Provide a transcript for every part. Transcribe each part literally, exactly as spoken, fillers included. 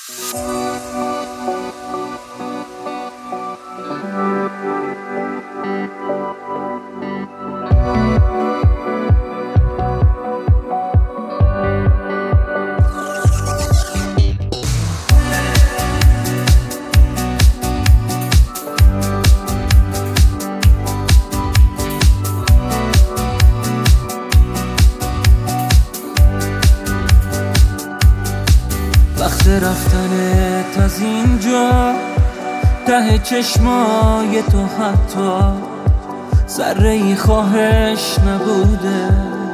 وقت رفتنت از اینجا، ته چشمای تو حتی ذره‌ای خواهش نبوده.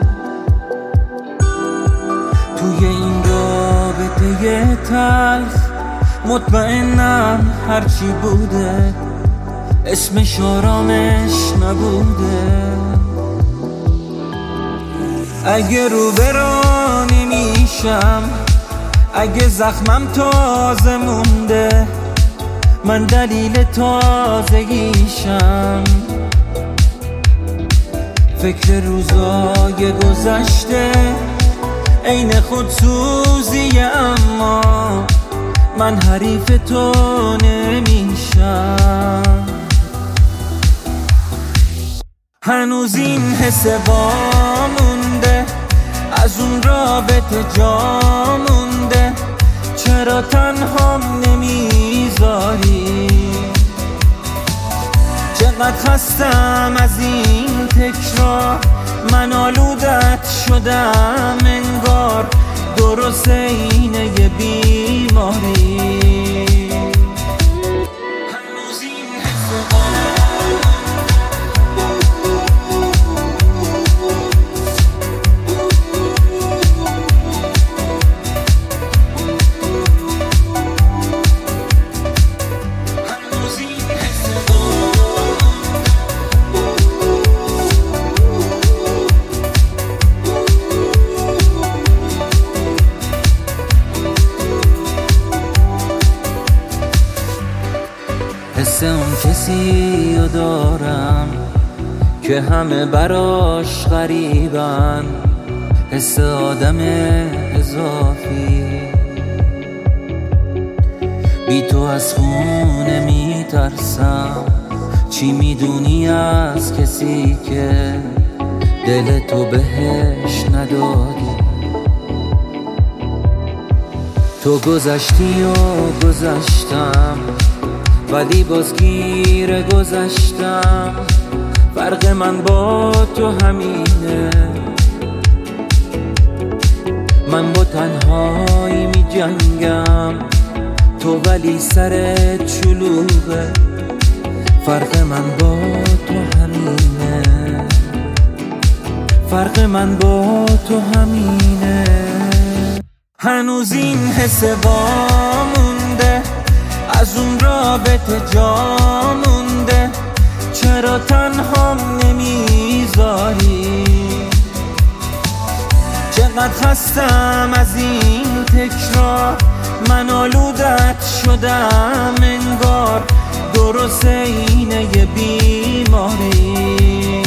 توی این رابطه تلخ مطمئنم هرچی بوده اسمش آرامش نبوده. اگه رو برا نمیشم، اگه زخمم تازه مونده، من دلیل تازگیشم. فکر روزای گذشته عین خودسوزیه، اما من حریف تو نمیشم. هنوز این حس وامونده، از اون رابطه جا مونده. چرا تنهام نمیذاری؟ چقدر خستم از این تکرار، من آلودت شدم انگار، درست اینه یه بیماری. هنوز این حس حس اون کسی رو دارم که همه براش غریبن، حس آدم اضافی. بی تو از خونه میترسم، چی میدونی از کسی که دل تو بهش ندادی؟ تو گذشتی و گذشتم، ولی باز گیر گذشتم. فرق من با تو همینه، من با تنهایی می جنگم، تو ولی سرت شلوغه. فرق من با تو همینه، فرق من با تو همینه. هنوز این حس وامونده، از اون رابطه جا مونده. چرا تنهام نمیذاری؟ چقدر خستم از این تکرار، من آلودت شدم انگار، درست اینه یه بیماری.